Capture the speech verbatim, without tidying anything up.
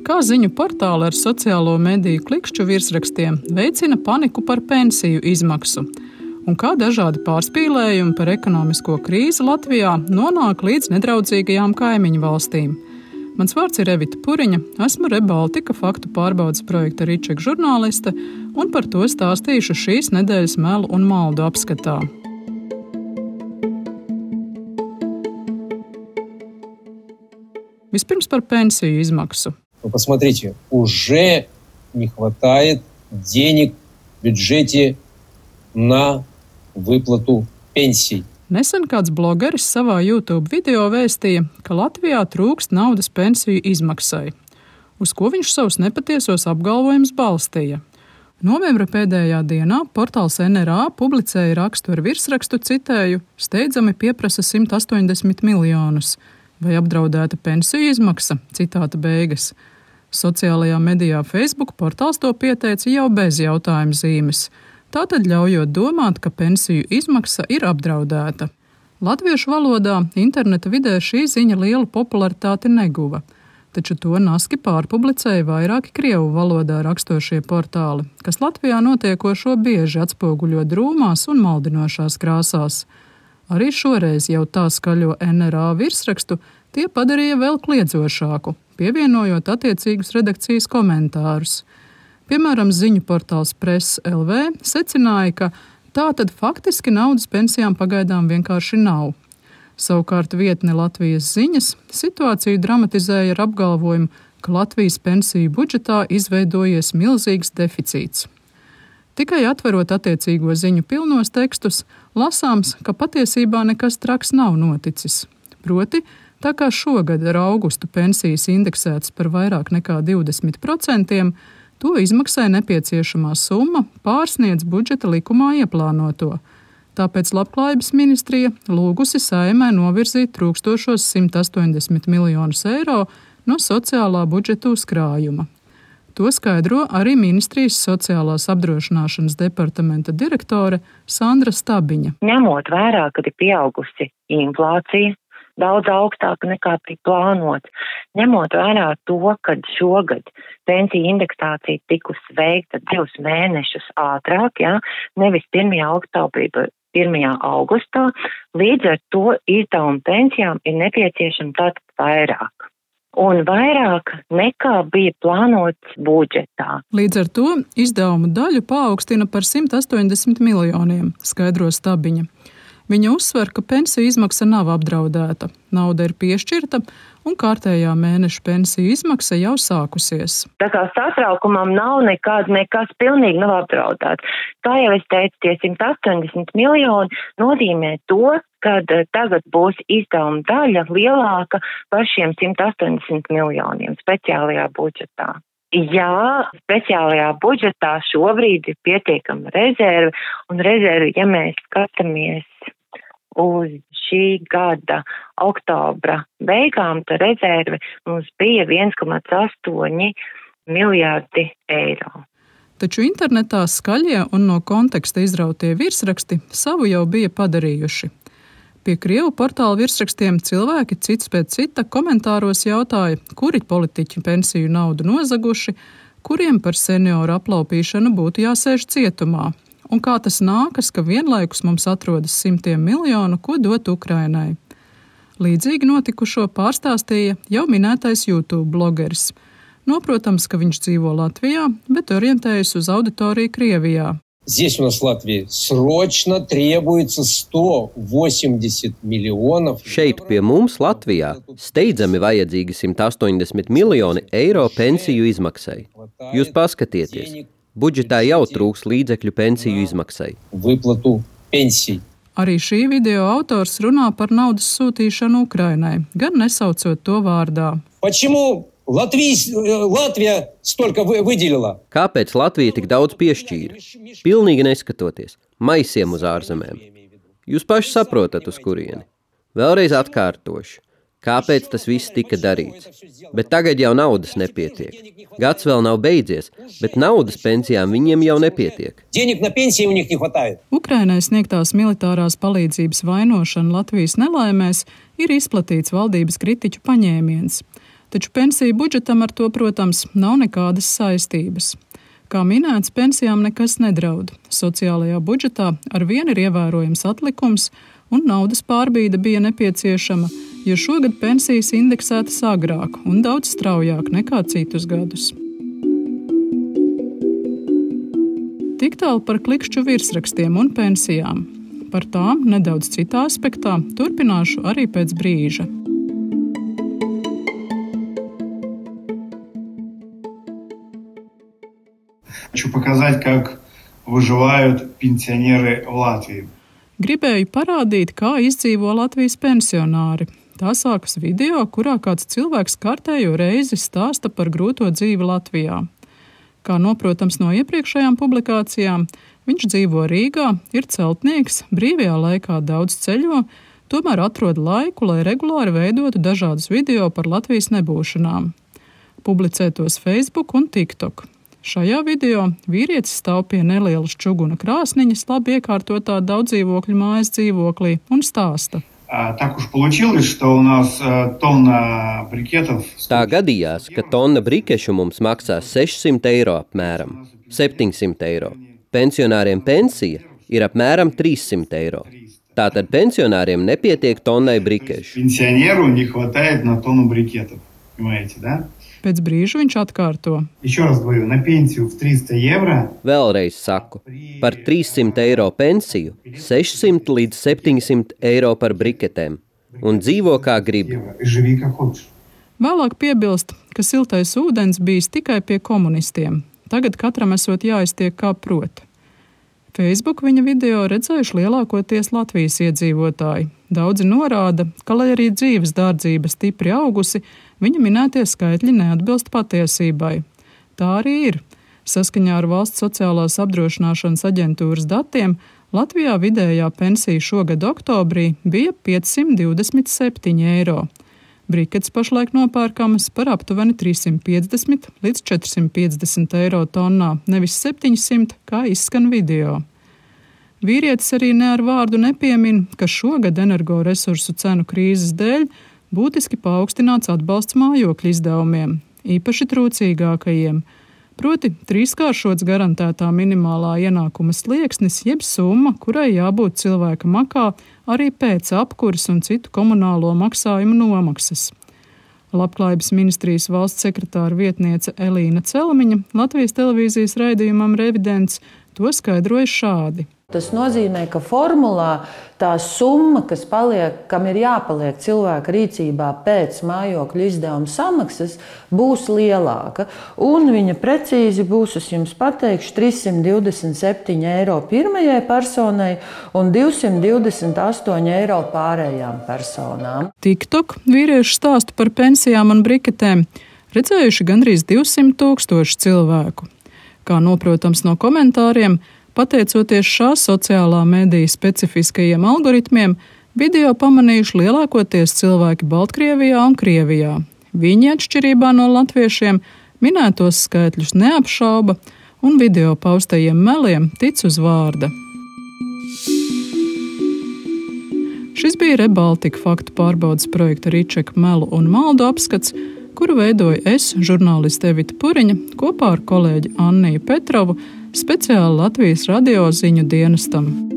Kā ziņu portāli ar sociālo mediju klikšķu virsrakstiem veicina paniku par pensiju izmaksu, un kā dažādi pārspīlējumi par ekonomisko krīzi Latvijā nonāk līdz nedraudzīgajām kaimiņu valstīm. Mans vārds ir Evita Puriņa, esmu Rebaltika faktu pārbaudes projekta Ričeka žurnāliste, un par to stāstīšu šīs nedēļas melu un maldu apskatā. Vispirms par pensiju izmaksu. Вы посмотрите, уже не хватает денег в бюджете на выплату пенсий. Nesen kāds blogeris savā YouTube video vēstīja, ka Latvijā trūkst naudas pensiju izmaksai, uz ko viņš savus nepatiesos apgalvojumus balstīja. Novembra pēdējā dienā portāls N R A publicēja rakstu ar virsrakstu, citēju, steidzami pieprasa simt astoņdesmit miljonus, vai apdraudēta pensiju izmaksa, citāta beigas. Sociālajā medijā Facebook portāls to pieteica jau bez jautājuma zīmes, tātad ļaujot domāt, ka pensiju izmaksa ir apdraudēta. Latviešu valodā interneta vidē šī ziņa lielu popularitāti neguva, taču to naski pārpublicēja vairāki krievu valodā rakstošie portāli, kas Latvijā notiekošo bieži atspoguļo drūmās un maldinošās krāsās. Arī šoreiz jau tā skaļo N R A virsrakstu tie padarīja vēl kliedzošāku, pievienojot attiecīgus redakcijas komentārus. Piemēram, ziņu portāls Press L V secināja, ka tā tad faktiski naudas pensijām pagaidām vienkārši nav. Savukārt vietne Latvijas ziņas situāciju dramatizēja ar apgalvojumu, ka Latvijas pensiju budžetā izveidojies milzīgs deficīts. Tikai atverot attiecīgo ziņu pilnos tekstus, lasāms, ka patiesībā nekas traks nav noticis. Proti, tā kā šogad ar augustu pensijas indeksētas par vairāk nekā divdesmit procentiem, to izmaksai nepieciešamā summa pārsniedz budžeta likumā ieplānoto. Tāpēc Labklājības ministrija lūgusi Saeimai novirzīt trūkstošos simt astoņdesmit miljonus eiro no sociālā budžeta uzkrājuma. To skaidro arī ministrijas sociālās apdrošināšanas departamenta direktore Sandra Stabiņa. Ņemot vērā, kad ir pieaugusi inflācija, daudz augstāka nekā bija plānots, ņemot vērā to, ka šogad pensiju indeksācija tikusi veikta divus mēnešus ātrāk, ja, nevis pirmajā oktobrī, bet pirmajā augustā, līdz ar to izdevumu pensijām ir nepieciešama tātad vairāk. Un vairāk nekā bija plānots budžetā. Līdz ar to izdevumu daļu paaugstina par simt astoņdesmit miljoniem, skaidro Stabiņa. Viņa uzsver, ka pensiju izmaksa nav apdraudēta, nauda ir piešķirta un kārtējā mēneša pensiju izmaksa jau sākusies. Tā kā satraukumam nav nekāds, nekas pilnīgi nav apdraudēts. Kā jau es teicu, tie simt astoņdesmit miljoni nozīmē to, kad tagad būs izdevuma daļa lielāka par šiem simt astoņdesmit miljoniem speciālajā budžetā. Jā, speciālajā budžetā šobrīd ir pietiekama rezerve, un rezerve, ja mēs skatāmies uz šī gada oktobra beigām, tad rezerve mums bija viens komats astoņi miljārdi eiro. Taču internetā skaļie un no konteksta izrautie virsraksti savu jau bija padarījuši. Pie krievu portāla virsrakstiem cilvēki cits pēc cita komentāros jautāja, kuri politiķi pensiju naudu nozaguši, kuriem par senioru aplaupīšanu būtu jāsēž cietumā, un kā tas nākas, ka vienlaikus mums atrodas simtiem miljonu, ko dot Ukrainai. Līdzīgi notikušo pārstāstīja jau minētais YouTube blogeris. Noprotams, ka viņš dzīvo Latvijā, bet orientējas uz auditoriju Krievijā. Здесь у нас в Латвии срочно требуется сто восемьдесят миллионов. Šeit pie mums Latvijā steidzami vajadzīgi simt astoņdesmit miljoni eiro pensiju izmaksai. Jūs paskatieties, budžetā jau trūks līdzekļu pensiju izmaksai. Выплату пенсий. Arī šī video autors runā par naudas sūtīšanu Ukrainai, gan nesaucot to vārdā. Почему Latvija stолько выделила? Kāpēc Latvija tik daudz piešķīra? Pilnīgi neskatoties, maisiem uz ārzemēm. Jūs paši saprotat, uz kurieni. Vēlreiz atkārtošu, kāpēc tas viss tika darīts. Bet tagad jau naudas nepietiek. Gads vēl nav beidzies, bet naudas pensijām viņiem jau nepietiek. Ukrainai sniegtās militārās palīdzības vainošana Latvijas nelaimēs ir izplatīts valdības kritiķu paņēmiens. Taču pensiju budžetam ar to, protams, nav nekādas saistības. Kā minēts, pensijām nekas nedraud. Sociālajā budžetā ar vienu ir ievērojams atlikums, un naudas pārbīde bija nepieciešama, jo šogad pensijas indeksētas agrāk un daudz straujāk nekā citus gadus. Tik tālu par klikšķu virsrakstiem un pensijām. Par tām nedaudz citā aspektā turpināšu arī pēc brīža. Хочу показать, как выживают пенсионеры в Латвии. Gribēju parādīt, kā izdzīvo Latvijas pensionāri. Tā sākas video, kurā kāds cilvēks kārtējo reizi stāsta par grūto dzīvi Latvijā. Kā noprotams no iepriekšējām publikācijām, viņš dzīvo Rīgā, ir celtnieks, brīvajā laikā daudz ceļo, tomēr atrod laiku, lai regulāri veidotu dažādus video par Latvijas nebūšanām. Publicē tos Facebook un TikTok. Šajā video vīrietis stāv pie nelielas čuguna krāsniņas labi iekārtotā daudzdzīvokļu mājas dzīvoklī un stāsta. Так уж получилось, что у нас тонна брикетов. Tā gadījās, ka tonna brikešu mums maksā sešsimt eiro apmēram, septiņsimt eiro. Pensionāriem pensija ir apmēram trīssimt eiro. Tātad pensionāriem nepietiek tonnai brikešu. Пенсионеру не хватает на тонну брикетов. Понимаете, да? Pēc brīža viņš atkārto. Еще раз говорю, на пенсию в триста евро. Vēlreiz saku, par trīssimt eiro pensiju, sešsimt līdz septiņsimt eiro par briketēm. Un dzīvo kā grib. Живи как хочешь. Vēlāk piebilst, ka siltais ūdens bijis tikai pie komunistiem. Tagad katram esot jāiztiek kā prot. Facebook viņa video redzējuši lielākoties Latvijas iedzīvotāji. Daudzi norāda, ka, lai arī dzīves dārdzība stipri augusi, viņa minētie skaitļi neatbilst patiesībai. Tā arī ir. Saskaņā ar Valsts sociālās apdrošināšanas aģentūras datiem Latvijā vidējā pensija šogad oktobrī bija piecsimt divdesmit septiņi eiro. Brikets pašlaik nopērkamas par aptuveni trīssimt piecdesmit līdz četrsimt piecdesmit eiro tonnā, nevis septiņsimt, kā izskan video. Vīrietis arī ne ar vārdu nepiemin, ka šogad energoresursu cenu krīzes dēļ būtiski paaugstināts atbalsts mājokļu izdevumiem, īpaši trūcīgākajiem, proti trīskāršots garantētā minimālā ienākuma slieksnis, jeb summa, kurai jābūt cilvēka makā arī pēc apkuras un citu komunālo maksājumu nomaksas. Labklājības ministrijas valsts sekretāra vietniece Elīna Celmiņa Latvijas televīzijas raidījumam Revidents to skaidroja šādi. Tas nozīmē, ka formulā tā summa, kas paliek, kam ir jāpaliek cilvēka rīcībā pēc mājokļu izdevuma samaksas, būs lielāka. Un viņa precīzi būs, es jums pateikšu, trīssimt divdesmit septiņi eiro pirmajai personai un divsimt divdesmit astoņi eiro pārējām personām. TikTok vīriešu stāstu par pensijām un briketēm redzējuši gandrīz divsimt tūkstoši cilvēku. Kā noprotams no komentāriem, pateicoties šā sociālā mediju specifiskajiem algoritmiem, video pamanījuši lielākoties cilvēki Baltkrievijā un Krievijā. Viņi, atšķirībā no latviešiem, minētos skaitļus neapšauba un video paustajiem meliem tic uz vārda. Šis bija Rebaltika faktu pārbaudes projekta Ričeka melu un maldu apskats, kuru veidoju es, žurnāliste Evita Puriņa, kopā ar kolēģi Anniju Petrovu, speciāli Latvijas radio ziņu dienestam.